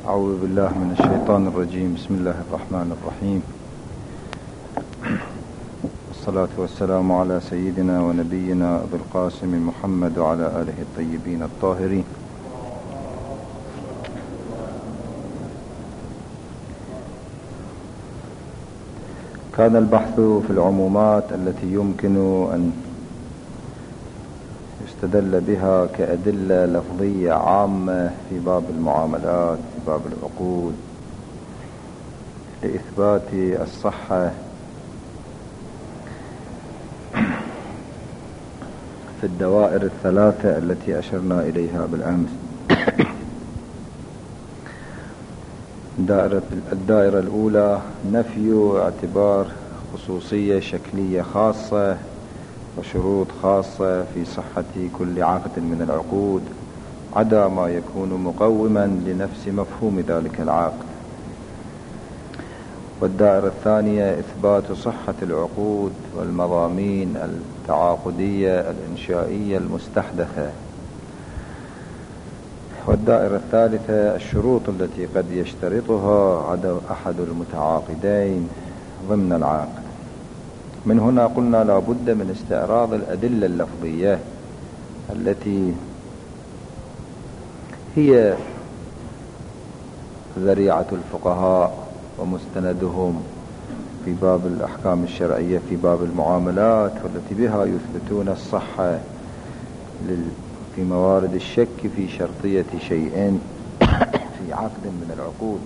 أعوذ بالله من الشيطان الرجيم. بسم الله الرحمن الرحيم، والصلاة والسلام على سيدنا ونبينا أبي القاسم محمد وعلى آله الطيبين الطاهرين. كان البحث في العمومات التي يمكن أن يستدل بها كأدلة لفظية عامة في باب المعاملات، في باب العقود، لإثبات الصحة في الدوائر الثلاثة التي أشرنا إليها بالأمس. الدائرة الأولى نفي اعتبار خصوصية شكلية خاصة وشروط خاصة في صحة كل عقد من العقود عدا ما يكون مقوما لنفس مفهوم ذلك العقد. والدائرة الثانية إثبات صحة العقود والمضامين التعاقدية الإنشائية المستحدثة. والدائرة الثالثة الشروط التي قد يشترطها أحد المتعاقدين ضمن العقد. من هنا قلنا لا بد من استعراض الأدلة اللفظية التي هي ذريعة الفقهاء ومستندهم في باب الأحكام الشرعية في باب المعاملات، والتي بها يثبتون الصحة في موارد الشك في شرطية شيء في عقد من العقود.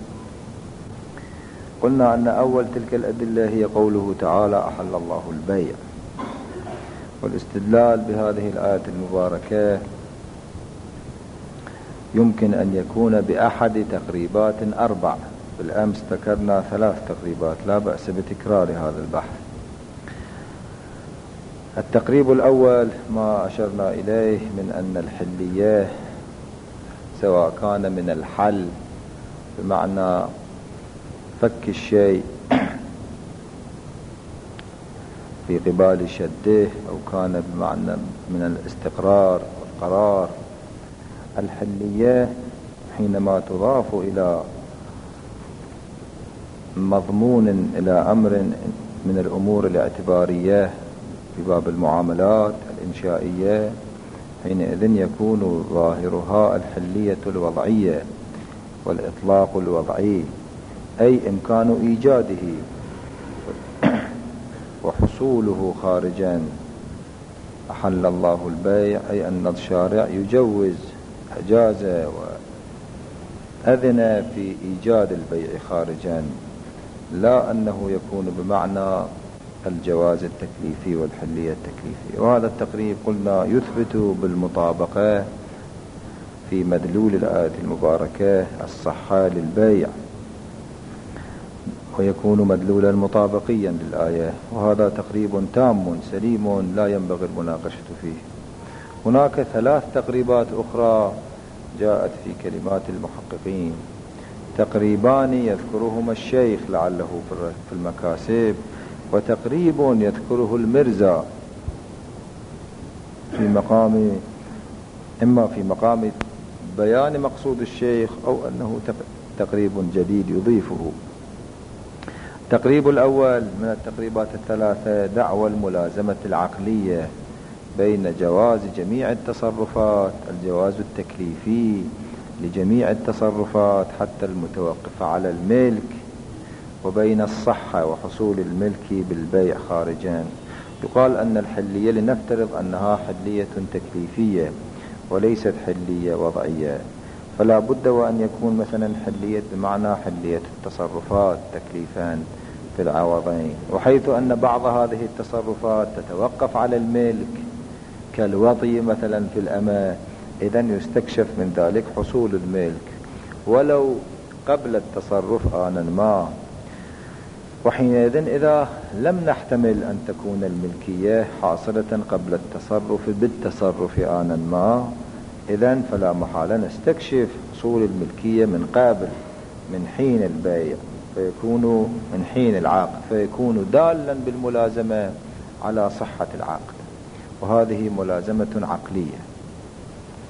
قلنا أن أول تلك الأدلة هي قوله تعالى أحل الله البيع، والاستدلال بهذه الآية المباركة يمكن أن يكون بأحد تقريبات 4. بالأمس ذكرنا 3 تقريبات، لا بأس بتكرار هذا البحث. التقريب الأول ما أشرنا إليه من أن الحلية سواء كان من الحل بمعنى فك الشيء في قبال شده، أو كان بمعنى من الاستقرار والقرار. الحلية حينما تضاف إلى مضمون إلى أمر من الأمور الاعتبارية في باب المعاملات الإنشائية، حينئذ يكون ظاهرها الحلية الوضعية والإطلاق الوضعي، أي إمكان إيجاده وحصوله خارجا. أحل الله البيع أي أن الشارع يجوز، أجاز وأذن في إيجاد البيع خارجا، لا أنه يكون بمعنى الجواز التكليفي والحلية التكليفي. وهذا التقريب قلنا يثبت بالمطابقة في مدلول الآية المباركة الصحة للبيع، ويكون مدلولا مطابقيا للآية، وهذا تقريب تام سليم لا ينبغي المناقشة فيه. هناك 3 تقريبات أخرى جاءت في كلمات المحققين، تقريبان يذكرهما الشيخ لعله في المكاسب، وتقريب يذكره المرزا في مقام إما في مقام بيان مقصود الشيخ أو أنه تقريب جديد يضيفه. التقريب الأول من التقريبات 3 دعوى الملازمة العقلية بين جواز جميع التصرفات، الجواز التكليفي لجميع التصرفات حتى المتوقفة على الملك، وبين الصحة وحصول الملك بالبيع خارجا. يقال أن الحلية لنفترض أنها حلية تكليفية وليست حلية وضعية، فلا بد وأن يكون مثلا حلية بمعنى حلية التصرفات تكليفان في العوضين، وحيث أن بعض هذه التصرفات تتوقف على الملك كالوطي مثلا في الأمة، إذن يستكشف من ذلك حصول الملك ولو قبل التصرف آنا ما. وحينئذ إذا لم نحتمل أن تكون الملكية حاصلة قبل التصرف بالتصرف آنا ما، إذن فلا محالة نستكشف حصول الملكية من قبل، من حين البيع، فيكون من حين العقد، فيكون دالا بالملازمة على صحة العقد، وهذه ملازمة عقلية.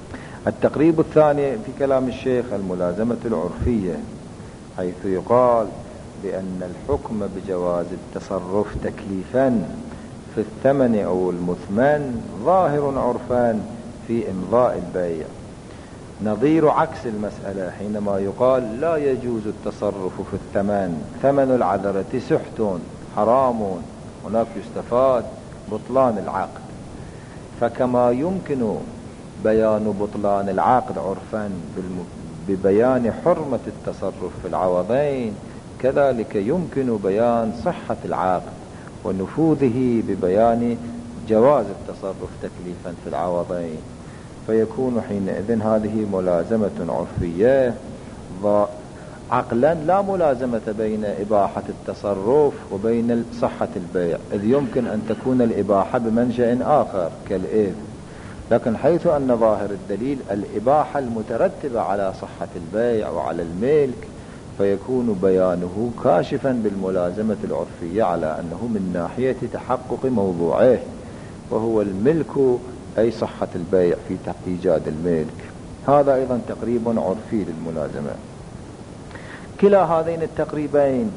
التقريب الثاني في كلام الشيخ الملازمة العرفية، حيث يقال بأن الحكم بجواز التصرف تكليفا في الثمن أو المثمن ظاهر عرفان في إمضاء البيع، نظير عكس المسألة حينما يقال لا يجوز التصرف في الثمن، ثمن العذرة سحت حرام، هناك يستفاد بطلان العقد. فكما يمكن بيان بطلان العقد عرفا ببيان حرمة التصرف في العوضين، كذلك يمكن بيان صحة العقد ونفوذه ببيان جواز التصرف تكليفا في العوضين، فيكون حينئذ هذه ملازمة عرفية عقلا، لا ملازمة بين إباحة التصرف وبين صحة البيع، إذ يمكن أن تكون الإباحة بمنشأ آخر كالإذن، لكن حيث أن ظاهر الدليل الإباحة المترتبة على صحة البيع وعلى الملك، فيكون بيانه كاشفا بالملازمة العرفية على أنه من ناحية تحقق موضوعه وهو الملك أي صحة البيع في إيجاد الملك. هذا أيضا تقريب عرفي للملازمة. كلا هذين التقريبين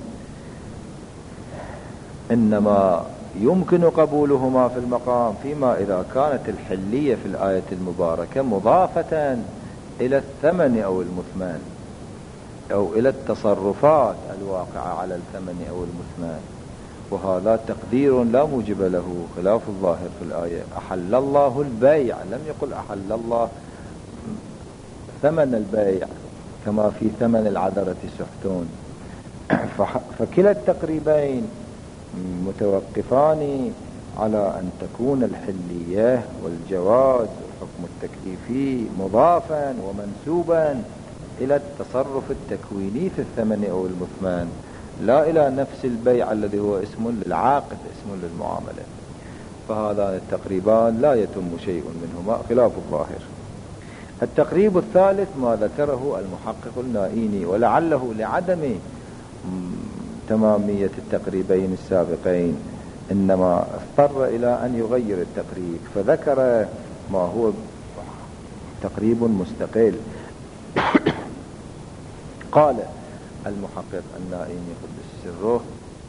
إنما يمكن قبولهما في المقام فيما إذا كانت الحلية في الآية المباركة مضافة إلى الثمن أو المثمن أو إلى التصرفات الواقعة على الثمن أو المثمن، وهذا تقدير لا موجب له خلاف الظاهر في الآية. أحل الله البيع، لم يقل أحل الله ثمن البيع كما في ثمن العذرة سحتون. فكلا التقريبين متوقفان على أن تكون الحلية والجواز والحكم التكليفي مضافا ومنسوبا إلى التصرف التكويني في الثمن أو المثمن، لا إلى نفس البيع الذي هو اسم للعاقد، اسم للمعاملة. فهذان التقريبان لا يتم شيء منهما خلاف الظاهر. التقريب الثالث ما ذكره المحقق النائيني، ولعله لعدم تمامية التقريبين السابقين إنما اضطر إلى أن يغير التقريب فذكر ما هو تقريب مستقل. قال المحقق النائيني قدس سره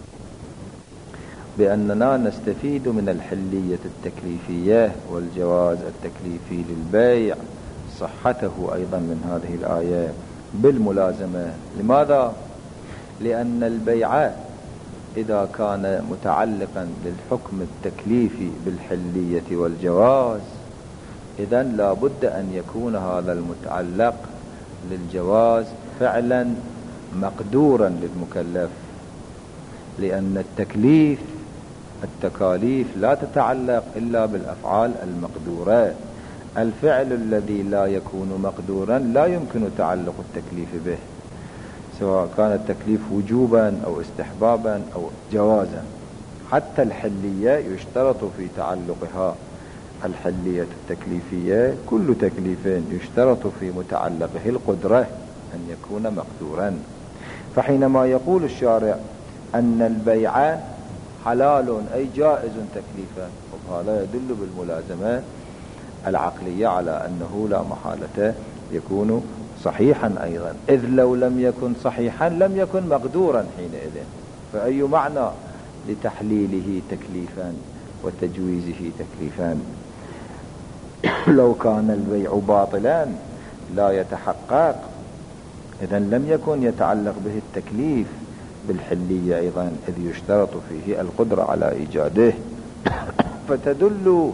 بأننا نستفيد من الحلية التكليفية والجواز التكليفي للبيع صحته أيضا من هذه الآية بالملازمة. لماذا؟ لأن البيع إذا كان متعلقا للحكم التكليفي بالحلية والجواز، إذن لا بد أن يكون هذا المتعلق للجواز فعلا مقدورا للمكلف، لأن التكاليف لا تتعلق إلا بالأفعال المقدورة. الفعل الذي لا يكون مقدورا لا يمكن تعلق التكليف به، سواء كان التكليف وجوبا أو استحبابا أو جوازا. حتى الحلية يشترط في تعلقها، الحلية التكليفية كل تكليف يشترط في متعلقه القدرة أن يكون مقدورا. فحينما يقول الشارع أن البيع حلال أي جائز تكليفا، وهذا يدل بالملازمة العقلية على أنه لا محالة يكون صحيحا أيضا، إذ لو لم يكن صحيحا لم يكن مقدورا حينئذ، فأي معنى لتحليله تكليفا وتجويزه تكليفا؟ لو كان البيع باطلا لا يتحقق إذن لم يكن يتعلق به التكليف بالحلية أيضا، إذ يشترط فيه القدرة على إيجاده. فتدل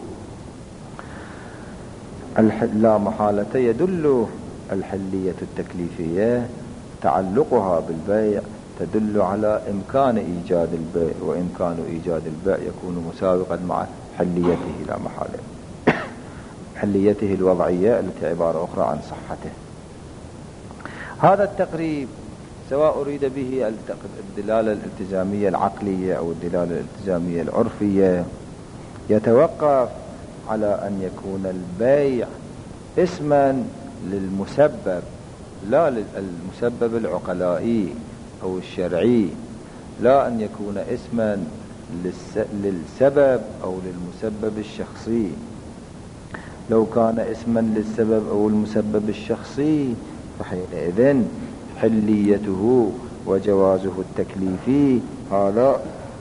لا محالة يدل الحلية التكليفية تعلقها بالبيع تدل على إمكان إيجاد البيع، وإمكان إيجاد البيع يكون مساوقا مع حليته لا محالة، حليته الوضعية التي عبارة أخرى عن صحته. هذا التقريب سواء أريد به الدلالة الالتزامية العقلية أو الدلالة الالتزامية العرفية يتوقف على أن يكون البيع اسما للمسبب، لا للمسبب العقلائي أو الشرعي، لا أن يكون اسما للسبب أو للمسبب الشخصي. لو كان اسما للسبب أو المسبب الشخصي فحينئذ حليته وجوازه التكليفي هذا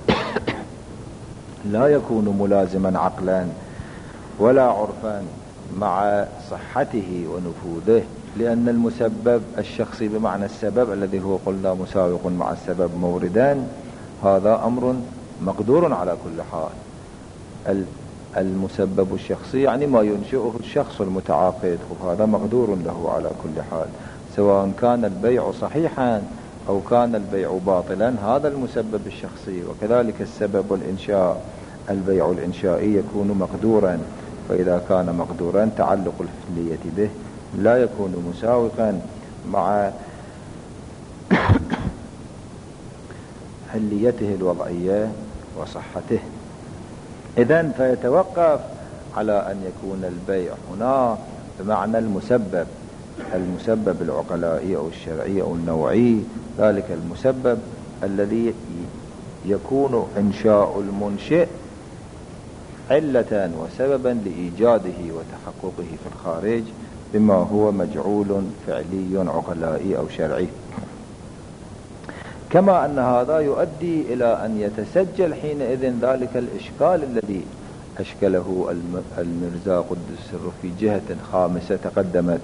لا يكون ملازما عقلا ولا عرفا مع صحته ونفوذه، لأن المسبب الشخصي بمعنى السبب الذي هو قلنا مساوق مع السبب موردا، هذا أمر مقدور على كل حال. المسبب الشخصي يعني ما ينشئه الشخص المتعاقد، وهذا مقدور له على كل حال، سواء كان البيع صحيحا أو كان البيع باطلا، هذا المسبب الشخصي. وكذلك السبب والإنشاء، البيع الإنشائي يكون مقدورا، فإذا كان مقدورا تعلق الحلية به لا يكون مساوقا مع حليته الوضعية وصحته. إذن فيتوقف على أن يكون البيع هنا بمعنى المسبب العقلائي أو الشرعي أو النوعي، ذلك المسبب الذي يكون إنشاء المنشئ علة وسببا لإيجاده وتحققه في الخارج بما هو مجعول فعلي عقلائي أو شرعي. كما أن هذا يؤدي إلى أن يتسجل حينئذ ذلك الإشكال الذي أشكله المرزا قدس سره في جهة خامسة تقدمت،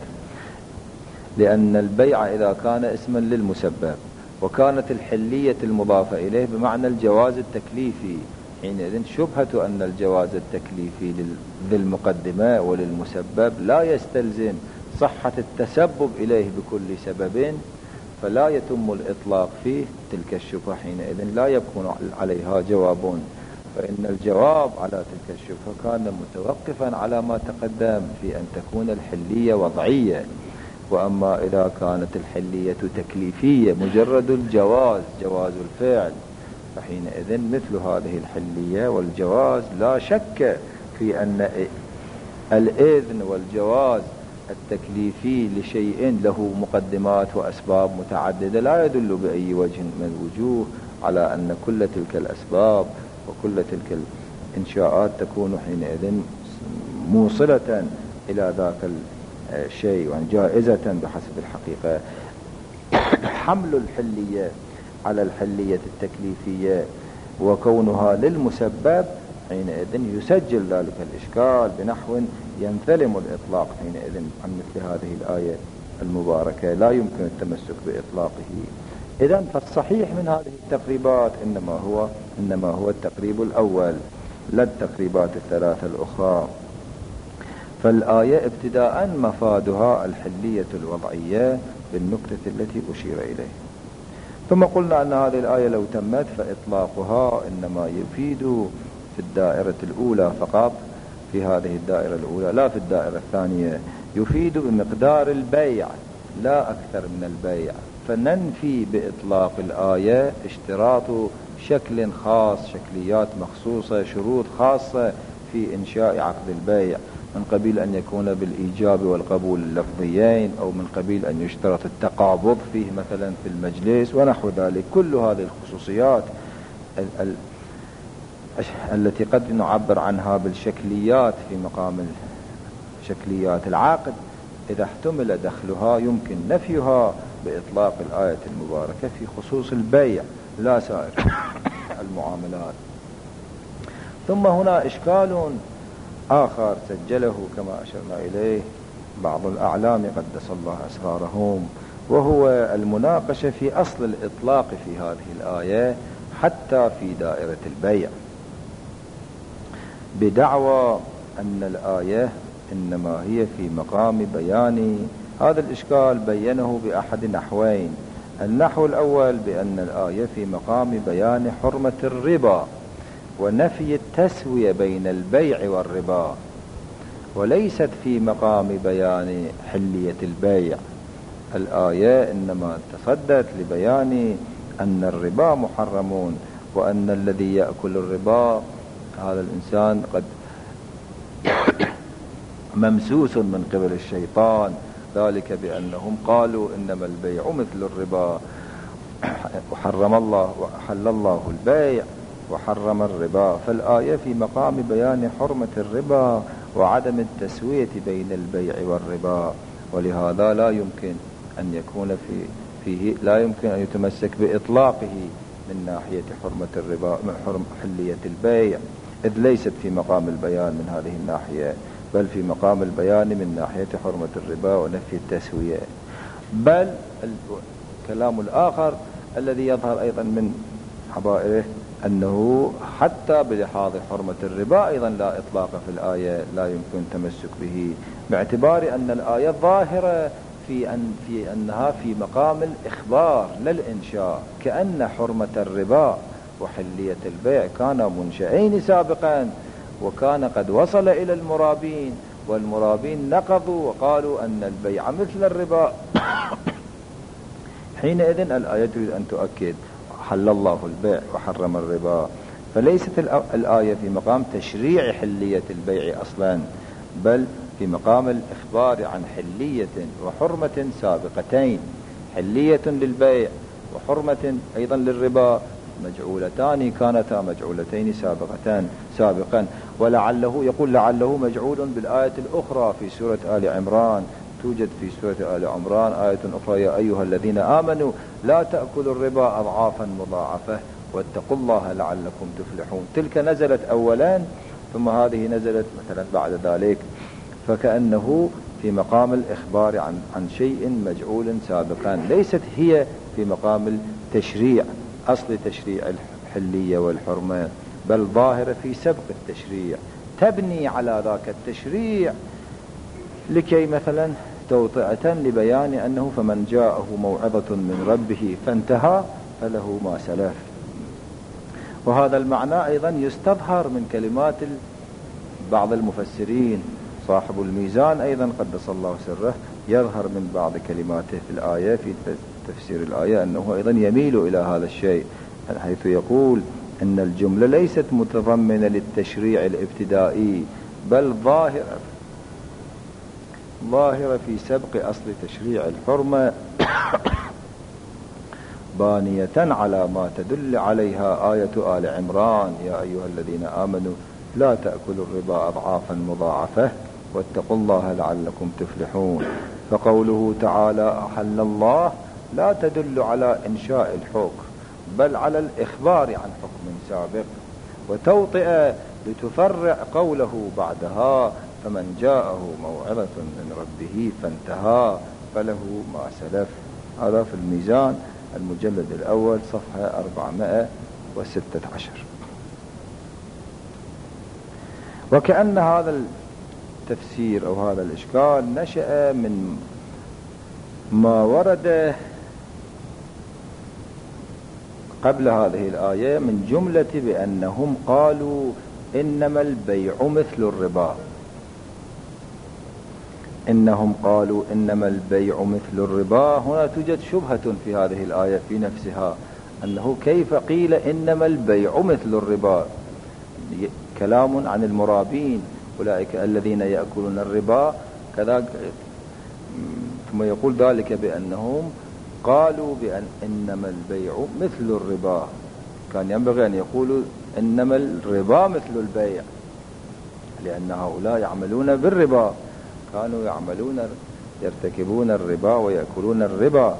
لأن البيع إذا كان اسما للمسبب وكانت الحلية المضافة إليه بمعنى الجواز التكليفي، حينئذ شبهة أن الجواز التكليفي للمقدمة وللمسبب لا يستلزم صحة التسبب إليه بكل سبب، فلا يتم الإطلاق فيه. تلك الشبهة حينئذ لا يكون عليها جواب، فإن الجواب على تلك الشبهة كان متوقفا على ما تقدم في أن تكون الحلية وضعية. وأما إذا كانت الحلية تكليفية مجرد الجواز، جواز الفعل، فحينئذ مثل هذه الحلية والجواز لا شك في أن الإذن والجواز التكليفي لشيء له مقدمات وأسباب متعددة لا يدل بأي وجه من الوجوه على أن كل تلك الأسباب وكل تلك الإنشاءات تكون حينئذ موصلة إلى ذاك الشيء وجائزة بحسب الحقيقة. حمل الحلية على الحلية التكليفية وكونها للمسبب حينئذ يسجل ذلك الإشكال بنحو ينثلم الإطلاق حينئذ عن مثل هذه الآية المباركة، لا يمكن التمسك بإطلاقه. إذن فالصحيح من هذه التقريبات إنما هو التقريب الأول لا التقريبات الثلاثة الأخرى. فالآية ابتداء مفادها الحلية الوضعية بالنكتة التي أشير إليه. ثم قلنا أن هذه الآية لو تمت فإطلاقها إنما يفيد في الدائرة الأولى فقط، في هذه الدائرة الأولى لا في الدائرة الثانية، يفيد بمقدار البيع لا أكثر من البيع. فننفي بإطلاق الآية اشتراط شكل خاص، شكليات مخصوصة، شروط خاصة في إنشاء عقد البيع، من قبيل أن يكون بالإيجاب والقبول اللفظيين، أو من قبيل أن يشترط التقابض فيه مثلا في المجلس ونحو ذلك. كل هذه الخصوصيات التي قد نعبر عنها بالشكليات في مقام شكليات العقد، إذا احتمل دخلها يمكن نفيها بإطلاق الآية المباركة في خصوص البيع لا سائر المعاملات. ثم هنا إشكال آخر سجله كما أشرنا إليه بعض الأعلام قدس الله أسرارهم، وهو المناقشة في أصل الإطلاق في هذه الآية حتى في دائرة البيع، بدعوى أن الآية إنما هي في مقام بيان هذا الإشكال. بينه بأحد نحوين: النحو الأول بأن الآية في مقام بيان حرمة الربا ونفي التسوية بين البيع والربا، وليست في مقام بيان حلية البيع. الآية إنما تصدت لبيان أن الربا محرمون، وأن الذي يأكل الربا هذا الإنسان قد ممسوس من قبل الشيطان، ذلك بأنهم قالوا إنما البيع مثل الربا، وحرم الله وحل الله البيع وحرم الربا. فالآية في مقام بيان حرمة الربا وعدم التسوية بين البيع والربا، ولهذا لا يمكن أن يكون فيه لا يمكن أن يتمسك بإطلاقه من ناحية حرمة الربا من حلية البيع، إذ ليست في مقام البيان من هذه الناحية، بل في مقام البيان من ناحية حرمة الربا ونفي التسوية. بل الكلام الآخر الذي يظهر أيضا من حبائره أنه حتى بلحاظ حرمة الربا أيضا لا إطلاق في الآية، لا يمكن التمسك به، باعتبار أن الآية ظاهرة في أنها في مقام الإخبار لا الإنشاء، كأن حرمة الربا وحلية البيع كانا منشئين سابقا، وكان قد وصل إلى المرابين، والمرابين نقضوا وقالوا أن البيع مثل الربا. حينئذ الآية تريد أن تؤكد حل الله البيع وحرم الربا، فليست الآية في مقام تشريع حلية البيع أصلا، بل في مقام الإخبار عن حلية وحرمة سابقتين، حلية للبيع وحرمة أيضا للربا، مجعولتان كانتا مجعولتين سابقا. ولعله يقول لعله مجعول بالآية الأخرى في سورة آل عمران، توجد في سورة آل عمران آية أخرى: يا أيها الذين آمنوا لا تأكلوا الربا أضعافا مضاعفة واتقوا الله لعلكم تفلحون. تلك نزلت أولا ثم هذه نزلت مثلا بعد ذلك، فكأنه في مقام الإخبار عن شيء مجعول سابقا، ليست هي في مقام التشريع أصل تشريع الحلية والحرمة، بل ظاهرة في سبق التشريع تبني على ذاك التشريع لكي مثلا توطئة لبيان أنه فمن جاءه موعظة من ربه فانتهى فله ما سلف. وهذا المعنى أيضا يستظهر من كلمات بعض المفسرين، صاحب الميزان أيضا قدس الله سره يظهر من بعض كلماته في الآية في تفسير الآية أنه أيضا يميل إلى هذا الشيء، حيث يقول أن الجملة ليست متضمنة للتشريع الابتدائي، بل ظاهرة في سبق أصل تشريع الحرمة بانية على ما تدل عليها آية آل عمران: يا أيها الذين آمنوا لا تأكلوا الربا أضعافا مضاعفة واتقوا الله لعلكم تفلحون. فقوله تعالى أحل الله لا تدل على إنشاء الحكم، بل على الإخبار عن حكم سابق، وتوطئ لتفرع قوله بعدها: فمن جاءه موعظة من ربه فانتهى فله ما سلف. هذا في الميزان المجلد الأول صفحة 416. وكأن هذا التفسير أو هذا الإشكال نشأ من ما ورد قبل هذه الآية من جملة بأنهم قالوا إنما البيع مثل الربا. إنهم قالوا إنما البيع مثل الربا. هنا توجد شبهة في هذه الآية في نفسها، أنه كيف قيل إنما البيع مثل الربا؟ كلام عن المرابين أولئك الذين يأكلون الربا كذا، ثم يقول ذلك بأنهم قالوا بأن إنما البيع مثل الربا. كان ينبغي أن يقولوا إنما الربا مثل البيع، لأن هؤلاء يعملون بالربا، كانوا يرتكبون الربا ويأكلون الربا،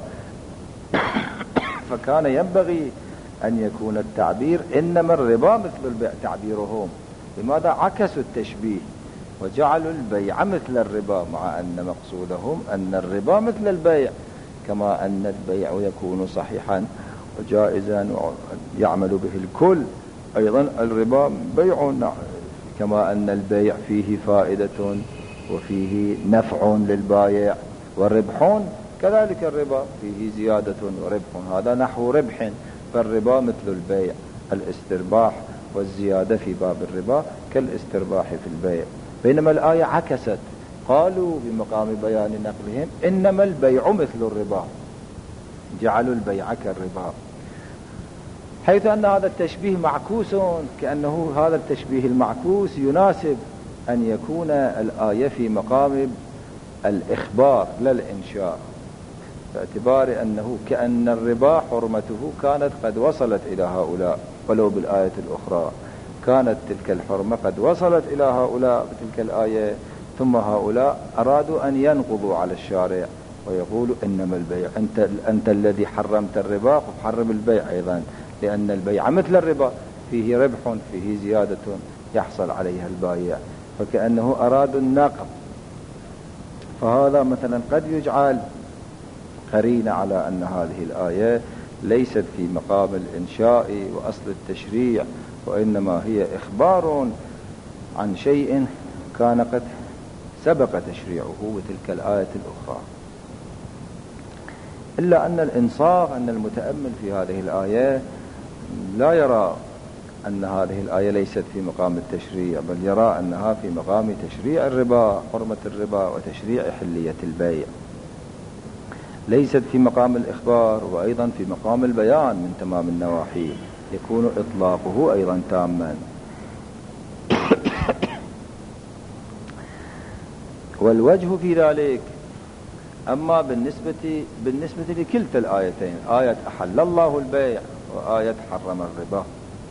فكان ينبغي أن يكون التعبير إنما الربا مثل البيع تعبيرهم. لماذا عكسوا التشبيه وجعلوا البيع مثل الربا، مع أن مقصودهم أن الربا مثل البيع، كما أن البيع يكون صحيحا وجائزا ويعمل به الكل، أيضا الربا بيع، كما أن البيع فيه فائدة وفيه نفع للبائع وربح، كذلك الربا فيه زيادة وربح، هذا نحو ربح، فالربا مثل البيع، الاسترباح والزيادة في باب الربا كالاسترباح في البيع. بينما الآية عكست، قالوا بمقام بيان نقلهم إنما البيع مثل الربا، جعلوا البيع كالربا، حيث أن هذا التشبيه معكوس، كأنه هذا التشبيه المعكوس يناسب أن يكون الآية في مقام الإخبار لا الإنشاء، باعتبار أنه كأن الربا حرمته كانت قد وصلت إلى هؤلاء ولو بالآية الأخرى، كانت تلك الحرمة قد وصلت إلى هؤلاء بتلك الآية، ثم هؤلاء أرادوا أن ينقضوا على الشارع ويقولوا إنما البيع، أنت الذي حرمت الربا فحرم البيع أيضا، لأن البيع مثل الربا فيه ربح فيه زيادة يحصل عليها البائع، فكأنه أرادوا النقض. فهذا مثلا قد يجعل قرينة على أن هذه الآية ليست في مقام الإنشاء وأصل التشريع، وإنما هي إخبار عن شيء كان قد سبق تشريعه بتلك الآية الأخرى. إلا أن الإنصاف أن المتأمل في هذه الآية لا يرى أن هذه الآية ليست في مقام التشريع، بل يرى أنها في مقام تشريع الربا، حرمة الربا وتشريع حلية البيع، ليست في مقام الإخبار، وأيضا في مقام البيان من تمام النواحي، يكون إطلاقه أيضا تاما. والوجه في ذلك أما بالنسبة لكلتا الآيتين، آية أحل الله البيع وآية حرم الربا،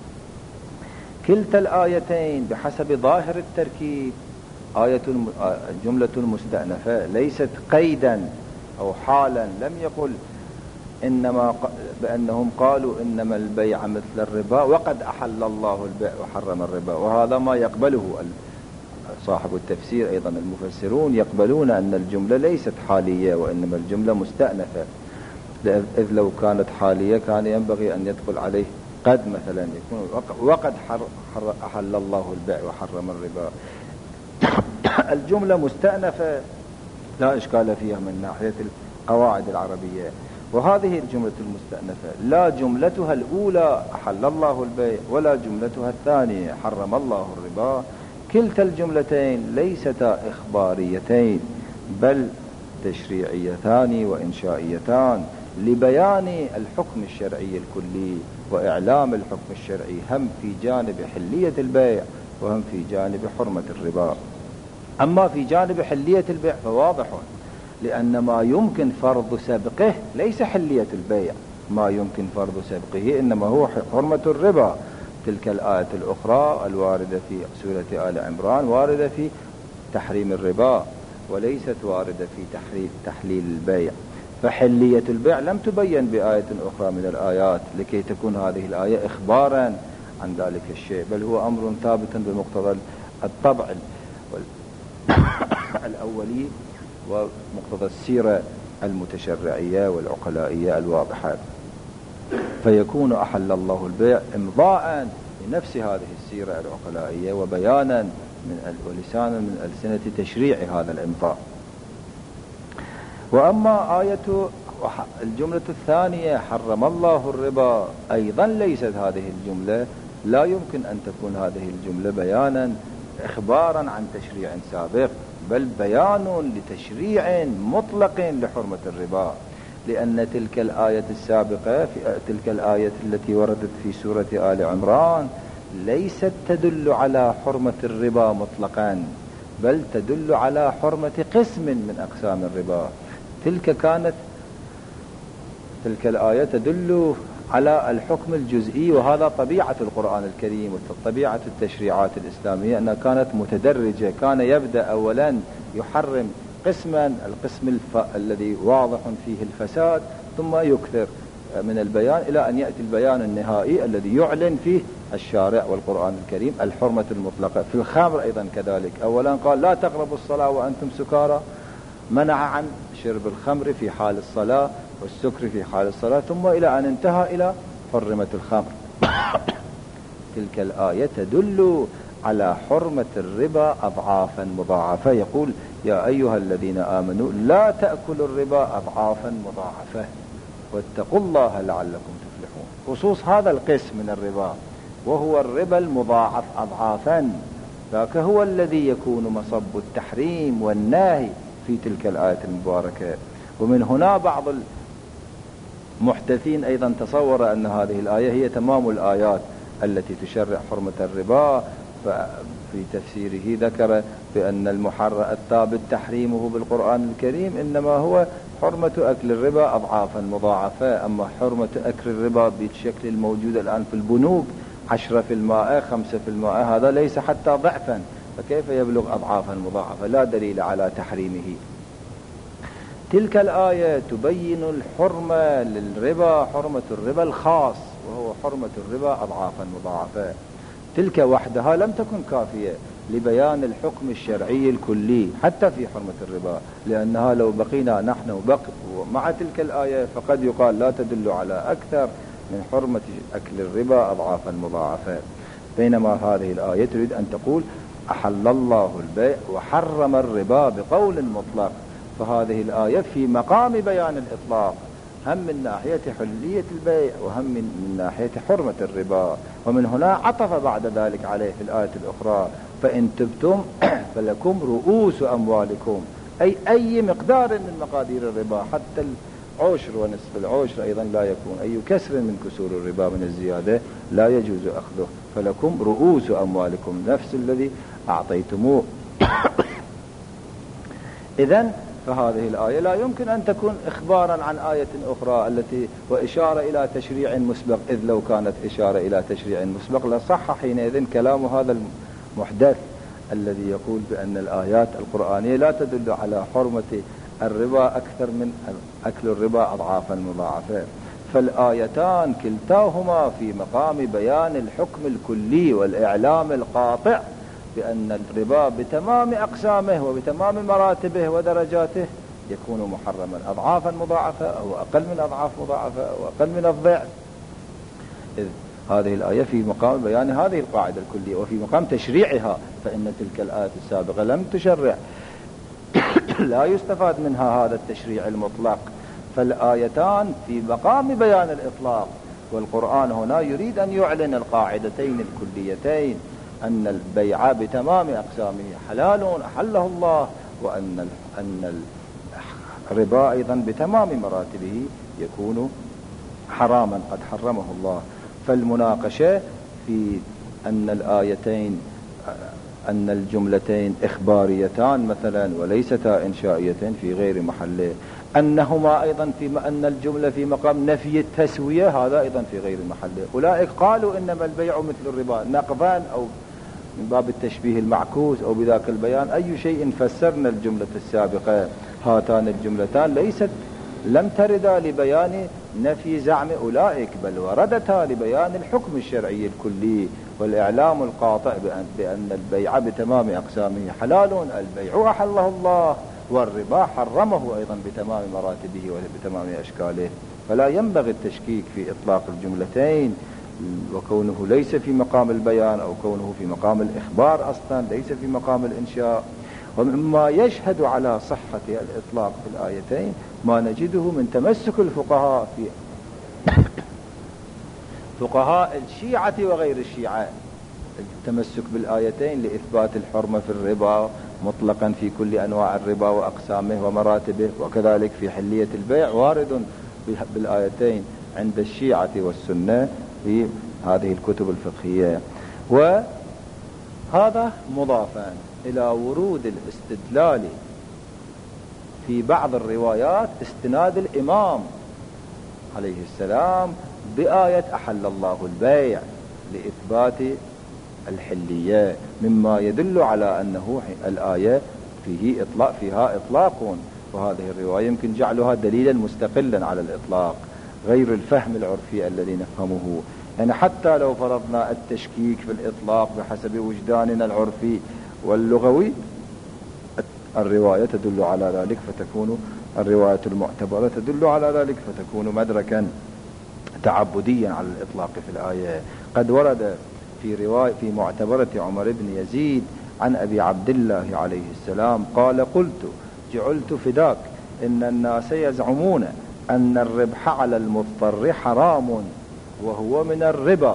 كلتا الآيتين بحسب ظاهر التركيب الجملة المستأنفة ليست قيدا أو حالا، لم يقل إنما بأنهم قالوا إنما البيع مثل الربا وقد أحل الله البيع وحرم الربا، وهذا ما يقبله صاحب التفسير. أيضا المفسرون يقبلون أن الجملة ليست حالية وإنما الجملة مستأنفة، إذ لو كانت حالية كان ينبغي أن يدخل عليه قد مثلا يكون وقد أحل الله البيع وحرم الربا. الجملة مستأنفة لا إشكال فيها من ناحية القواعد العربية، وهذه الجملة المستأنفة لا جملتها الأولى أحل الله البيع ولا جملتها الثانية حرم الله الربا، كلتا الجملتين ليستا إخباريتين بل تشريعيتان وإنشائيتان لبيان الحكم الشرعي الكلي وإعلام الحكم الشرعي، هم في جانب حلية البيع وهم في جانب حرمة الربا. أما في جانب حلية البيع فواضح، لأن ما يمكن فرض سبقه ليس حلية البيع، ما يمكن فرض سبقه إنما هو حرمة الربا. تلك الآية الأخرى الواردة في سورة آل عمران واردة في تحريم الربا وليست واردة في تحليل البيع، فحلية البيع لم تبين بآية أخرى من الآيات لكي تكون هذه الآية إخبارا عن ذلك الشيء، بل هو أمر ثابت بمقتضى الطبع الأولي ومقتضى السيرة المتشرعية والعقلائية الواضحة، فيكون أحل الله البيع إمضاء لنفس هذه السيرة العقلائية وبيانا ولسانا من ألسنة تشريع هذا الإمضاء. وأما آية الجملة الثانية حرم الله الربا، أيضا ليست هذه الجملة، لا يمكن أن تكون هذه الجملة بيانا إخبارا عن تشريع سابق، بل بيان لتشريع مطلق لحرمة الربا، لأن تلك الآية السابقة في تلك الآية التي وردت في سورة آل عمران ليست تدل على حرمة الربا مطلقا، بل تدل على حرمة قسم من أقسام الربا. تلك الآية تدل على الحكم الجزئي، وهذا طبيعة القرآن الكريم وطبيعة التشريعات الإسلامية أنها كانت متدرجة، كان يبدأ أولا يحرم قسما، القسم الذي واضح فيه الفساد، ثم يكثر من البيان إلى أن يأتي البيان النهائي الذي يعلن فيه الشارع والقرآن الكريم الحرمة المطلقة. في الخمر أيضا كذلك، أولا قال لا تقربوا الصلاة وأنتم سكارى، منع عن شرب الخمر في حال الصلاة والسكر في حال الصلاة، ثم إلى أن انتهى إلى حرمة الخمر. تلك الآية تدل على حرمة الربا أضعافا مضاعفة، يقول يا أيها الذين آمنوا لا تأكلوا الربا أضعافا مضاعفة واتقوا الله لعلكم تفلحون. خصوص هذا القسم من الربا وهو الربا المضاعف أضعافا، ذاك هو الذي يكون مصب التحريم والنهي في تلك الآية المباركة. ومن هنا بعض المحدثين أيضا تصور أن هذه الآية هي تمام الآيات التي تشرع حرمة الربا، ففي تفسيره ذكر بأن الثابت تحريمه بالقرآن الكريم إنما هو حرمة أكل الربا أضعافا مضاعفة، أما حرمة أكل الربا بالشكل الموجود الآن في البنوك 10%، 5%، هذا ليس حتى ضعفا، فكيف يبلغ أضعافا مضاعفة؟ لا دليل على تحريمه. تلك الآية تبين الحرمة للربا، حرمة الربا الخاص، وهو حرمة الربا أضعافا مضاعفة. تلك وحدها لم تكن كافية لبيان الحكم الشرعي الكلي حتى في حرمة الربا، لأنها لو بقينا نحن مع تلك الآية فقد يقال لا تدل على أكثر من حرمة أكل الربا أضعافا مضاعفة، بينما هذه الآية تريد أن تقول أحل الله البيع وحرم الربا بقول مطلق. فهذه الآية في مقام بيان الإطلاق، هم من ناحية حلية البيع وهم من ناحية حرمة الربا، ومن هنا عطف بعد ذلك عليه في الآية الأخرى فإن تبتم فلكم رؤوس أموالكم، أي مقدار من مقادير الربا، حتى العشر ونصف العشر أيضا لا يكون، أي كسر من كسور الربا من الزيادة لا يجوز أخذه، فلكم رؤوس أموالكم، نفس الذي أعطيتموه. إذن فهذه الآية لا يمكن أن تكون إخبارا عن آية أخرى التي وإشارة إلى تشريع مسبق، إذ لو كانت إشارة إلى تشريع مسبق لصح حينئذ كلام هذا المحدث الذي يقول بأن الآيات القرآنية لا تدل على حرمة الربا أكثر من أكل الربا أضعافا مضاعفة. فالآيتان كلتاهما في مقام بيان الحكم الكلي والإعلام القاطع بأن الربا بتمام أقسامه وبتمام مراتبه ودرجاته يكون محرما أضعافا مضاعفة أو أقل من أضعاف مضاعفة أو أقل من الضعف. إذ هذه الآية في مقام بيان هذه القاعدة الكلية وفي مقام تشريعها، فإن تلك الآية السابقة لم تشرع لا يستفاد منها هذا التشريع المطلق. فالآيتان في مقام بيان الإطلاق، والقرآن هنا يريد أن يعلن القاعدتين الكليتين أن البيع بتمام أقسامه حلال أحله الله، وأن الربا أيضا بتمام مراتبه يكون حراما قد حرمه الله. فالمناقشة في أن الآيتين أن الجملتين إخباريتان مثلا وليستا إنشائيتين في غير محله، أنهما أيضا أن الجملة في مقام نفي التسوية هذا أيضا في غير محله. أولئك قالوا إنما البيع مثل الربا نقضان أو من باب التشبيه المعكوس أو بذاك البيان، أي شيء فسرنا الجملة السابقة. هاتان الجملتان لم تردا لبيان نفي زعم أولئك، بل وردتا لبيان الحكم الشرعي الكلي والإعلام القاطع بأن البيع بتمام أقسامه حلال، البيع أحله الله، والربا حرمه أيضا بتمام مراتبه وبتمام أشكاله. فلا ينبغي التشكيك في إطلاق الجملتين، وكونه ليس في مقام البيان أو كونه في مقام الإخبار أصلا ليس في مقام الإنشاء. ومما يشهد على صحة الإطلاق في الآيتين ما نجده من تمسك الفقهاء في فقهاء الشيعة وغير الشيعة، التمسك بالآيتين لإثبات الحرمة في الربا مطلقا في كل أنواع الربا وأقسامه ومراتبه، وكذلك في حلية البيع وارد بالآيتين عند الشيعة والسنة في هذه الكتب الفقهية. وهذا مضافا إلى ورود الاستدلال في بعض الروايات استناد الإمام عليه السلام بآية أحل الله البيع لإثبات الحلية، مما يدل على أنه الآية فيها إطلاق، وهذه الرواية يمكن جعلها دليلا مستقلا على الإطلاق غير الفهم العرفي الذي نفهمه. يعني حتى لو فرضنا التشكيك في الإطلاق بحسب وجداننا العرفي واللغوي، الرواية تدل على ذلك فتكون الرواية المعتبرة تدل على ذلك فتكون مدركا تعبديا على الإطلاق في الآية. قد ورد في معتبرة عمر بن يزيد عن أبي عبد الله عليه السلام قال: قلت جعلت فداك إن الناس يزعمون أن الربح على المضطر حرام وهو من الربا.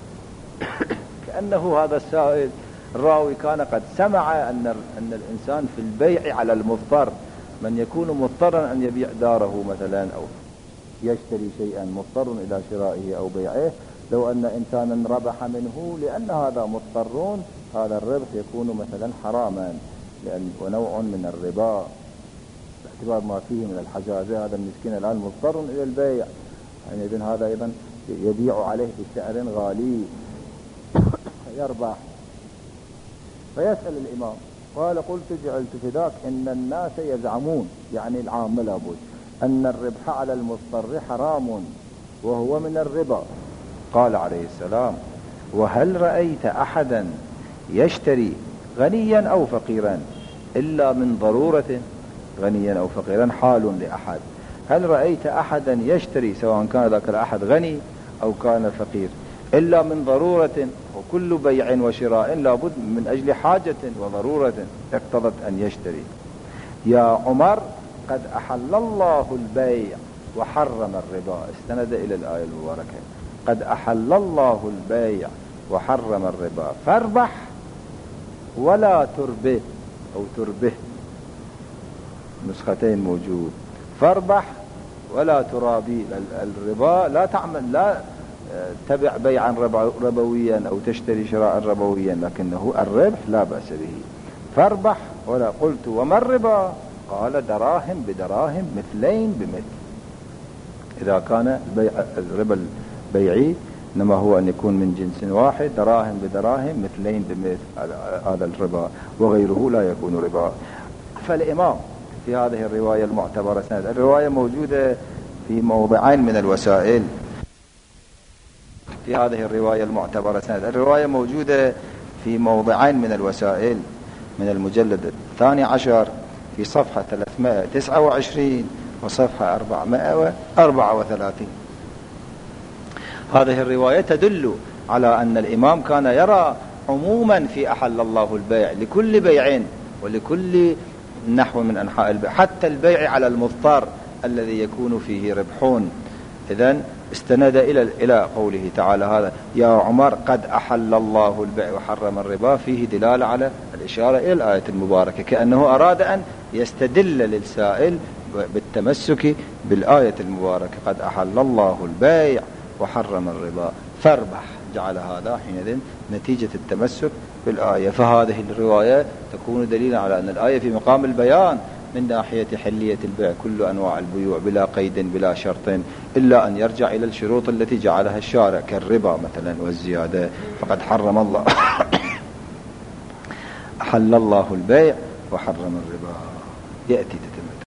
كأنه هذا السائل الراوي كان قد سمع أن الإنسان في البيع على المضطر، من يكون مضطرا أن يبيع داره مثلا أو يشتري شيئا مضطر إلى شرائه أو بيعه، لو أن إنسانا ربح منه لأن هذا مضطرون، هذا الربح يكون مثلا حراما ونوع من الربا باعتبار ما فيه من الحجازة. هذا المسكين الآن مضطر إلى البيع، يعني إذن هذا أيضا يبيع عليه بسعر غالي، يربح. فيسأل الإمام قال قلت جعلت فداك إن الناس يزعمون يعني العامة لابد أن الربح على المضطر حرام وهو من الربا. قال عليه السلام وهل رأيت أحدا يشتري غنيا أو فقيرا إلا من ضرورة؟ غنيا أو فقيرا حال لأحد. هل رأيت أحدا يشتري سواء كان ذاك الأحد غني أو كان فقير إلا من ضرورة؟ وكل بيع وشراء لابد من أجل حاجة وضرورة اقتضت أن يشتري. يا عمر قد أحل الله البيع وحرم الربا. استند إلى الآية المباركة قد أحل الله البيع وحرم الربا فاربح ولا تربه أو تربه، نسختين موجود. فاربح ولا ترابي. الربا لا تعمل، لا تبع بيعا ربويا أو تشتري شراء ربويا، لكنه الربح لا بأس به. فاربح ولا. قلت وما الربا؟ قال دراهم بدراهم مثلين بمثل. إذا كان الربا البيعي إنما هو أن يكون من جنس واحد، دراهم بدراهم مثلين بمثل، هذا الربا، وغيره لا يكون ربا. فالإمام في هذه الرواية المعتبرة سند، الرواية موجودة في موضعين من الوسائل، في هذه الرواية المعتبرة سند، الرواية موجودة في موضعين من الوسائل من المجلد 12 في صفحة 329 وصفحة 434. هذه الرواية تدل على أن الإمام كان يرى عموما في أحل الله البيع لكل بيع ولكل نحو من أنحاء البيع، حتى البيع على المضطر الذي يكون فيه ربحون. إذن استند إلى قوله تعالى هذا يا عمر قد أحل الله البيع وحرم الربا، فيه دلالة على الإشارة إلى الآية المباركة، كأنه أراد أن يستدل للسائل بالتمسك بالآية المباركة قد أحل الله البيع وحرم الربا فاربح. جعل هذا حينئذ نتيجة التمسك بالآية. فهذه الرواية تكون دليلا على أن الآية في مقام البيان من ناحية حلية البيع كل أنواع البيوع بلا قيد بلا شرط، إلا أن يرجع إلى الشروط التي جعلها الشارع كالربا مثلا والزيادة، فقد حرم الله أحل الله البيع وحرم الربا. يأتي